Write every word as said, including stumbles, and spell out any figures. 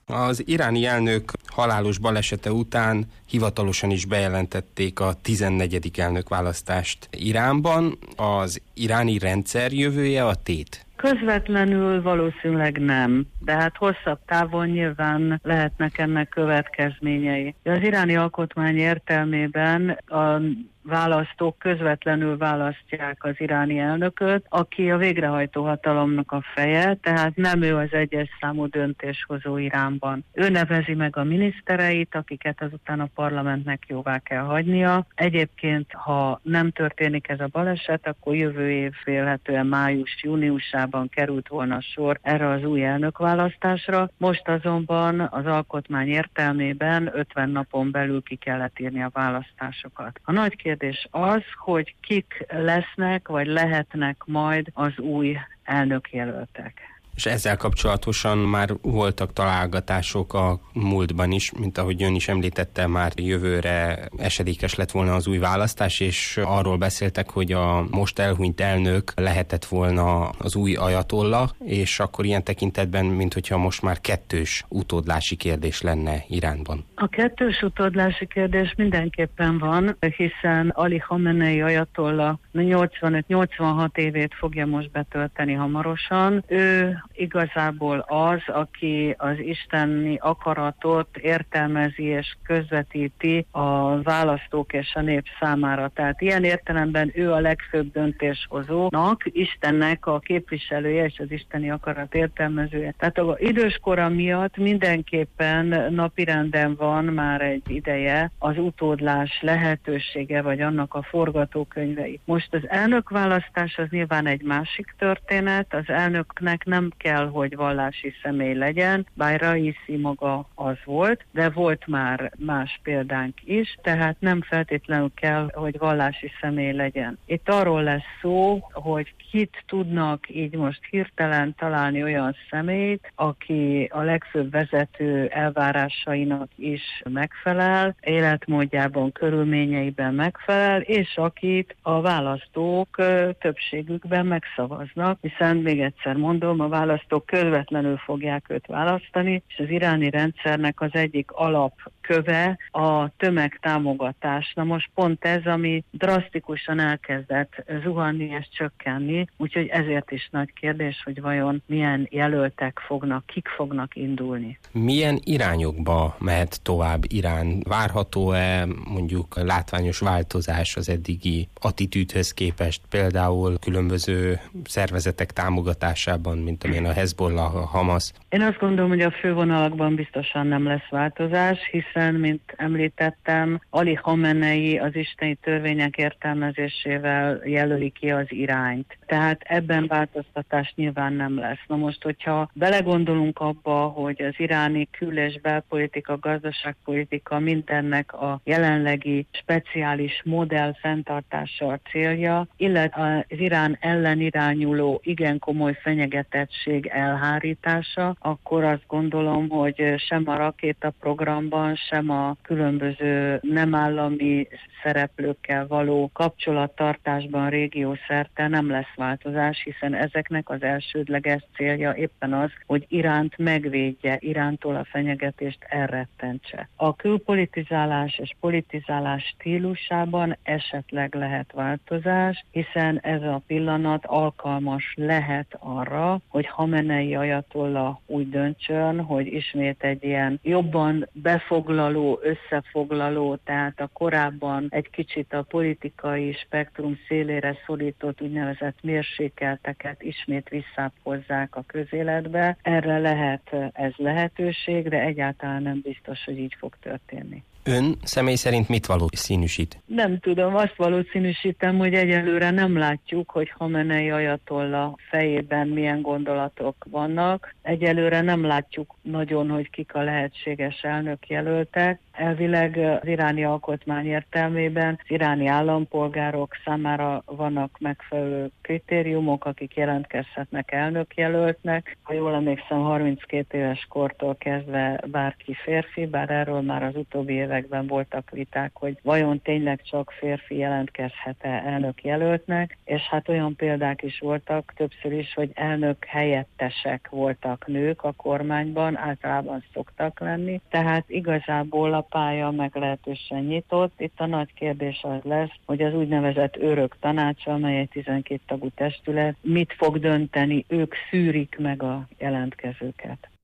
Az iráni elnök halálos balesete után hivatalosan is bejelentették a tizennegyedik elnökválasztást Iránban. Az iráni rendszer jövője a tét? Közvetlenül valószínűleg nem, de hát hosszabb távon nyilván lehetnek ennek következményei. Az iráni alkotmány értelmében a választók közvetlenül választják az iráni elnököt, aki a végrehajtó hatalomnak a feje, tehát nem ő az egyes számú döntéshozó Iránban. Ő nevezi meg a minisztereit, akiket azután a parlamentnek jóvá kell hagynia. Egyébként, ha nem történik ez a baleset, akkor jövő év vélhetően május-júniusában került volna sor erre az új elnökválasztásra. Most azonban az alkotmány értelmében ötven napon belül ki kellett írni a választásokat. A nagy kérdés az, hogy kik lesznek, vagy lehetnek majd az új elnökjelöltek. És ezzel kapcsolatosan már voltak találgatások a múltban is, mint ahogy ön is említette, már jövőre esedékes lett volna az új választás, és arról beszéltek, hogy a most elhunyt elnök lehetett volna az új ajatolla, és akkor ilyen tekintetben, mint hogyha most már kettős utódlási kérdés lenne Iránban. A kettős utódlási kérdés mindenképpen van, hiszen Ali Khamenei ajatolla nyolcvanöt-nyolcvanhat évét fogja most betölteni hamarosan. Ő igazából az, aki az isteni akaratot értelmezi és közvetíti a választók és a nép számára. Tehát ilyen értelemben ő a legfőbb döntéshozónak, Istennek a képviselője és az isteni akarat értelmezője. Tehát az időskora miatt mindenképpen napirenden van már egy ideje az utódlás lehetősége, vagy annak a forgatókönyvei. Most az elnökválasztás az nyilván egy másik történet, az elnöknek nem kell, hogy vallási személy legyen, bár Raisi maga az volt, de volt már más példánk is, tehát nem feltétlenül kell, hogy vallási személy legyen. Itt arról lesz szó, hogy kit tudnak így most hirtelen találni olyan személyt, aki a legfőbb vezető elvárásainak is megfelel, életmódjában, körülményeiben megfelel, és akit a választók többségükben megszavaznak, hiszen még egyszer mondom, a választók közvetlenül fogják őt választani, és az iráni rendszernek az egyik alapköve a tömegtámogatás. Na most pont ez, ami drasztikusan elkezdett zuhanni és csökkenni, úgyhogy ezért is nagy kérdés, hogy vajon milyen jelöltek fognak, kik fognak indulni. Milyen irányokba mehet tovább Irán? Várható-e mondjuk látványos változás az eddigi attitűdhöz képest, például különböző szervezetek támogatásában, mint amilyen a Hezbollah, a Hamas? Én azt gondolom, hogy a fővonalakban biztosan nem lesz változás, hiszen, mint említettem, Ali Khamenei az isteni törvények értelmezésével jelöli ki az irányt. Tehát ebben változtatás nyilván nem lesz. Na most, hogyha belegondolunk abba, hogy az iráni kül- és belpolitika, gazdaságpolitika mindennek a jelenlegi speciális modell fenntartása a célja, illetve az Irán ellen irányuló igen komoly fenyegetettség elhárítása, akkor azt gondolom, hogy sem a rakétaprogramban, sem a különböző nem állami szereplőkkel való kapcsolattartásban régiószerte nem lesz változás, hiszen ezeknek az elsődleges célja éppen az, hogy Iránt megvédje, Irántól a fenyegetést elrettentse. A külpolitizálás és politizálás stílusában esetleg lehet változás, hiszen ez a pillanat alkalmas lehet arra, hogy Khamenei ajatolla úgy döntsön, hogy ismét egy ilyen jobban befoglaló, összefoglaló, tehát a korábban egy kicsit a politikai spektrum szélére szorított úgynevezett mérsékelteket ismét visszáhozzák a közéletbe. Erre lehet ez lehetőség, de egyáltalán nem biztos, hogy így fog történni. Ön személy szerint mit valószínűsít? Nem tudom, azt valószínűsítem, hogy egyelőre nem látjuk, hogy Khamenei ajatolla fejében milyen gondolatok vannak. Egyelőre nem látjuk nagyon, hogy kik a lehetséges elnökjelöltek. Elvileg az iráni alkotmány értelmében az iráni állampolgárok számára vannak megfelelő kritériumok, akik jelentkezhetnek elnökjelöltnek. Ha jól emlékszem, harminckét éves kortól kezdve bárki férfi, bár erről már az utóbbi években voltak viták, hogy vajon tényleg csak férfi jelentkezhet-e elnökjelöltnek, és hát olyan példák is voltak többször is, hogy elnök helyettesek voltak nők a kormányban, általában szoktak lenni, tehát igazából a pálya meglehetősen nyitott. Itt a nagy kérdés az lesz, hogy az úgynevezett örök tanácsa, amely egy tizenkét tagú testület, mit fog dönteni, ők szűrik meg a jelentkezőket.